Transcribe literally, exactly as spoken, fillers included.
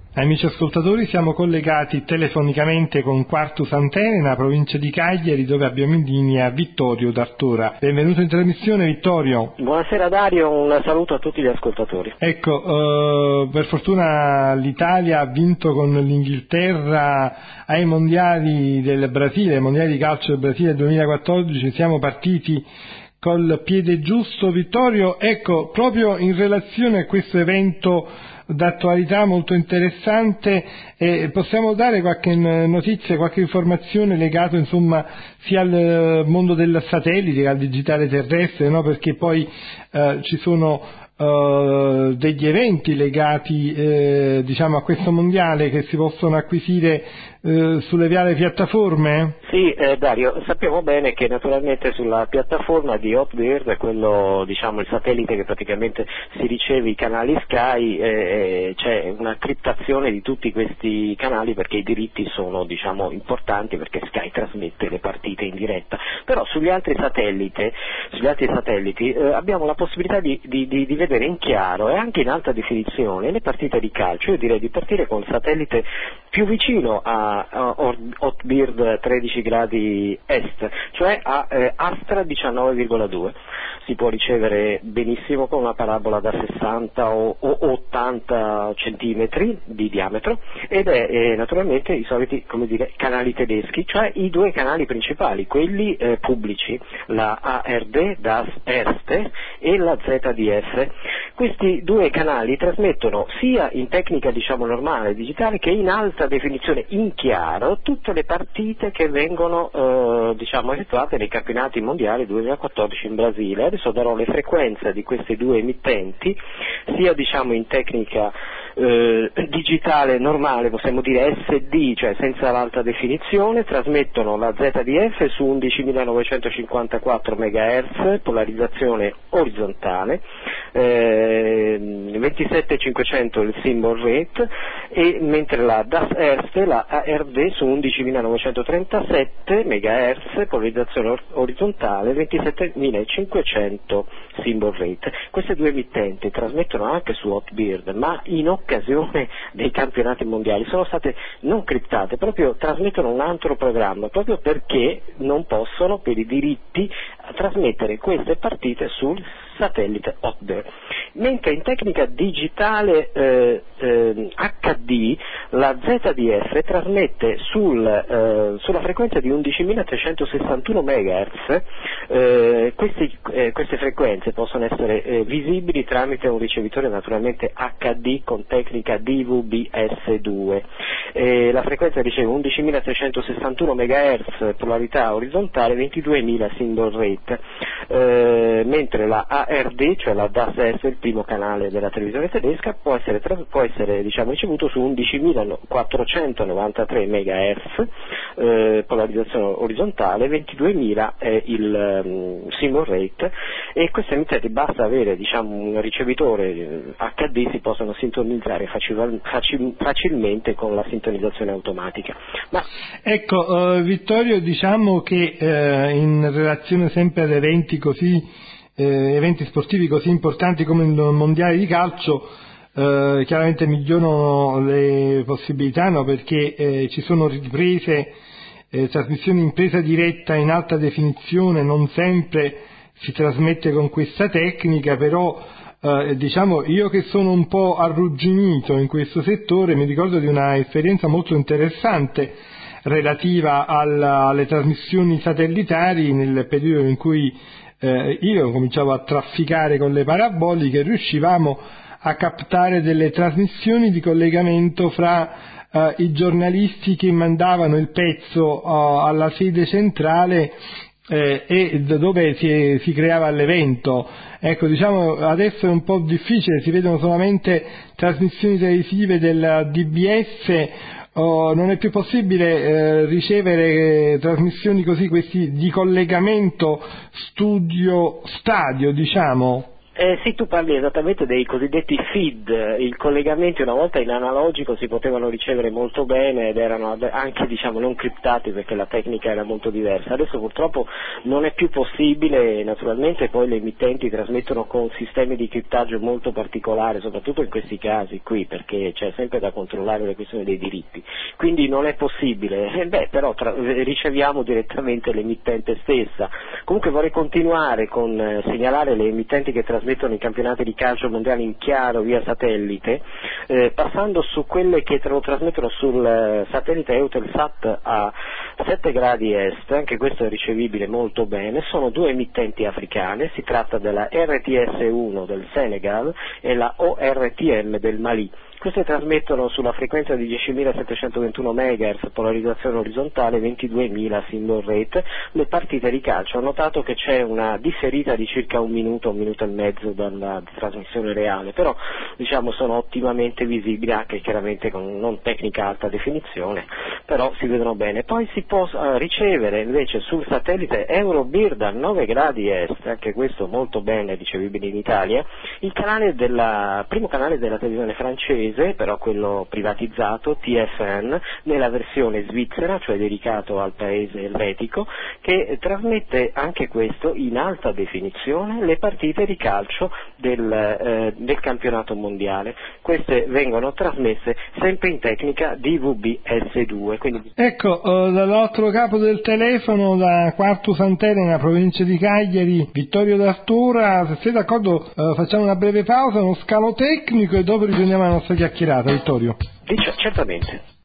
Amici ascoltatori, siamo collegati telefonicamente con Quartus Antenna, provincia di Cagliari, dove abbiamo in linea Vittorio D'Artora. Benvenuto in trasmissione, Vittorio. Buonasera Dario, un saluto a tutti gli ascoltatori. Ecco, eh, per fortuna l'Italia ha vinto con l'Inghilterra ai mondiali del Brasile, ai mondiali di calcio del Brasile duemilaquattordici, siamo partiti col piede giusto. Vittorio, ecco, proprio in relazione a questo evento d'attualità molto interessante, eh, possiamo dare qualche notizia, qualche informazione legato insomma sia al mondo del satellite che al digitale terrestre, no? Perché poi eh, ci sono eh, degli eventi legati eh, diciamo a questo mondiale che si possono acquisire eh, sulle varie piattaforme? Sì, eh, Dario, sappiamo bene che naturalmente sulla piattaforma di Hotbird, quello diciamo il satellite che praticamente si riceve i canali Sky, eh, c'è una criptazione di tutti questi canali perché i diritti sono diciamo importanti, perché Sky trasmette le partite in diretta, però sugli altri satelliti, sugli altri satelliti eh, abbiamo la possibilità di, di, di, di vedere in chiaro e anche in alta definizione le partite di calcio. Io direi di partire col satellite più vicino a, a Hotbird tredici gradi est, cioè a eh, Astra diciannove virgola due. Si può ricevere benissimo con una parabola da sessanta o, o ottanta centimetri di diametro ed è eh, naturalmente i soliti, come dire, canali tedeschi, cioè i due canali principali, quelli eh, pubblici, la A R D, das Erste, e la Z D F. Questi due canali trasmettono sia in tecnica diciamo normale, digitale, che in alta definizione, in chiaro, tutte le partite che vengono eh, diciamo effettuate nei campionati mondiali duemilaquattordici in Brasile. Adesso darò le frequenze di questi due emittenti, sia diciamo in tecnica eh, digitale normale, possiamo dire S D, cioè senza l'alta definizione, trasmettono la Z D F su undicimilanovecentocinquantaquattro megahertz, polarizzazione orizzontale, eh, ventisettecinquecento il symbol rate, e mentre la das Erste, la A R D, su undicimilanovecentotrentasette megahertz, polarizzazione orizzontale, ventisettemilacinquecento symbol rate. Queste due emittenti trasmettono anche su Hotbird, ma in occasione dei campionati mondiali sono state non criptate, proprio trasmettono un altro programma, proprio perché non possono per i diritti trasmettere queste partite sul satellite Hotbird. Mentre in tecnica digitale eh, eh, H D la Z D F trasmette sul, eh, sulla frequenza di undicimilatrecentosessantuno megahertz. eh, questi, eh, queste frequenze possono essere eh, visibili tramite un ricevitore naturalmente H D con tecnica D V B S due. Eh, la frequenza riceve undicimilatrecentosessantuno megahertz, polarità orizzontale, ventiduemila symbol rate, eh, mentre la A R D, cioè la das Erste, il primo canale della televisione tedesca, può essere, può essere diciamo, ricevuto su undicimilaquattrocentonovantatré megahertz, eh, polarizzazione orizzontale, ventiduemila è il um, symbol rate, e queste emittenti basta avere diciamo, un ricevitore H D, si possono sintonizzare facil, facil, facilmente con la sintonizzazione automatica. Ma... Ecco, uh, Vittorio, diciamo che uh, in relazione sempre ad eventi così Eh, eventi sportivi così importanti come il mondiale di calcio, eh, chiaramente migliorano le possibilità, no? Perché eh, ci sono riprese, eh, trasmissioni in presa diretta in alta definizione, non sempre si trasmette con questa tecnica, però eh, diciamo io che sono un po' arrugginito in questo settore mi ricordo di una esperienza molto interessante relativa alla, alle trasmissioni satellitari nel periodo in cui Eh, io cominciavo a trafficare con le paraboliche, riuscivamo a captare delle trasmissioni di collegamento fra eh, i giornalisti che mandavano il pezzo eh, alla sede centrale eh, e dove si, si creava l'evento. Ecco, diciamo adesso è un po' difficile, si vedono solamente trasmissioni televisive del D B S. Oh, non è più possibile eh, ricevere eh, trasmissioni così, questi di collegamento studio-stadio, diciamo. Eh, sì, tu parli esattamente dei cosiddetti feed, i collegamenti una volta in analogico si potevano ricevere molto bene ed erano anche diciamo non criptati perché la tecnica era molto diversa, adesso purtroppo non è più possibile, naturalmente poi le emittenti trasmettono con sistemi di criptaggio molto particolari, soprattutto in questi casi qui perché c'è sempre da controllare le questioni dei diritti, quindi non è possibile, eh, beh però tra, riceviamo direttamente l'emittente stessa. Comunque vorrei continuare con eh, segnalare le emittenti che trasmettono i campionati di calcio mondiali in chiaro via satellite, eh, passando su quelle che lo trasmettono sul eh, satellite Eutelsat a sette gradi est, anche questo è ricevibile molto bene, sono due emittenti africane, si tratta della R T S uno del Senegal e la O R T M del Mali. Queste trasmettono sulla frequenza di diecimilasettecentoventuno megahertz, polarizzazione orizzontale, ventiduemila symbol rate, le partite di calcio. Ho notato che c'è una differita di circa un minuto, un minuto e mezzo dalla trasmissione reale, però diciamo sono ottimamente visibili, anche chiaramente con non tecnica alta definizione, però si vedono bene. Poi si può uh, ricevere invece sul satellite Eurobird a nove gradi est, anche questo molto bene ricevibile in Italia, il canale della, primo canale della televisione francese, però quello privatizzato, T F N, nella versione svizzera, cioè dedicato al paese elvetico, che trasmette anche questo in alta definizione le partite di calcio del, eh, del campionato mondiale. Queste vengono trasmesse sempre in tecnica D V B S due. Quindi... Ecco, eh, dall'altro capo del telefono, da Quartu Sant'Elena, provincia di Cagliari, Vittorio D'Artura. Se sei d'accordo eh, facciamo una breve pausa, uno scalo tecnico e dopo riprendiamo la nostra chiacchierata, Vittorio. Dice, certamente.